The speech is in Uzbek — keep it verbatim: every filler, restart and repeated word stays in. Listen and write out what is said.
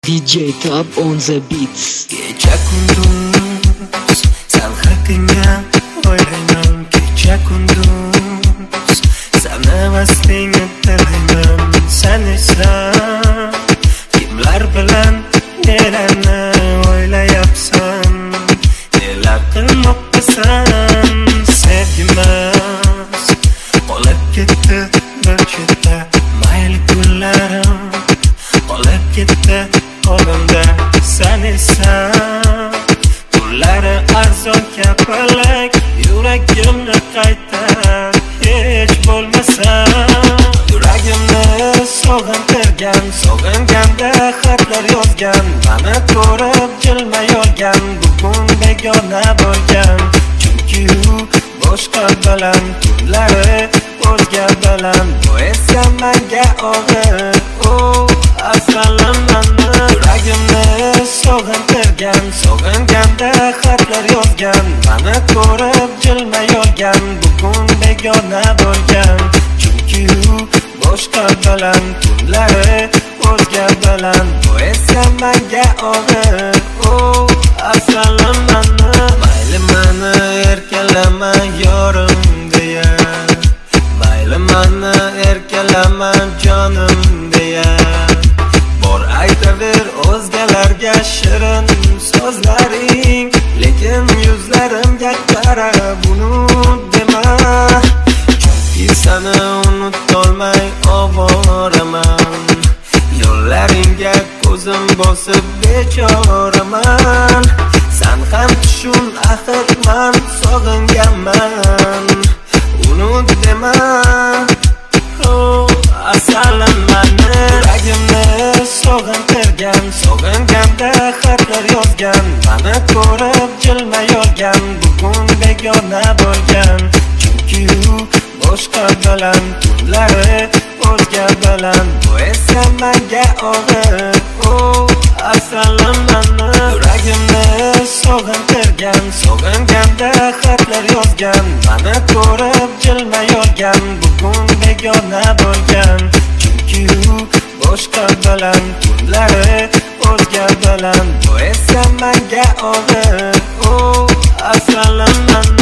D J Tab on the beats. Kecha kunduz sen haqingga o'ylayman, kecha kunduz seni vastingni tilayman. Sen esa kimlar bilan nelarni o'ylayapsan, nelar qilmoqdasan. Sevgimiz qolib ketdi bir chetda, mayli kunlarim qolib ketdi qo'limda. Sen esa tunlari arzon kapalak, yuragimni qayta hech bo'lmasa. Yuragimni sog'intirgan, sog'inganda xatlar yozgan, meni ko'rib jilmay olgan, bugun begona bo'lgan. Chunki u boshqa bilan, tunlari o'zga bilan, bu esa menga og'ir. O asalim meni yuragimni sog'intirgan, sog'inganda xatlar yozgan, meni ko'rib jilmay olgan, bugun begona bo'lgan. Chunki u boshqa bilan, tunlari o'zga bilan, bu esa menga og'ir. O asalim meni mayli meni erkalama yorim deya, mayli meni erkalama jonim deya, bor aytaver o'zgalarga shirin so'zlaring, lekin yuzlarimga qara buni dema. Chunki seni unutolmay ovoraman, yo'llaringga ko'zim bosib bechoraman. Sen ham tushun axir men sog'inganman, unut dema. Oh asalim meni yuragimni sog'intirgan, sog'inganda xatlar yozgan, meni ko'rib jilmay olgan, bugun begona bo'lgan. Chunki u boshqa bilan, tunlari o'zga bilan, bu esa menga og'ir. O asalim meni yuragimni sog'intirgan, sog'inganda xatlar yozgan, meni ko'rib jilmay olgan, bugun begona bo'lgan. Chunki u boshqa bilan, tunlari o'zga bilan, bu esa menga og'ir. O asalim meni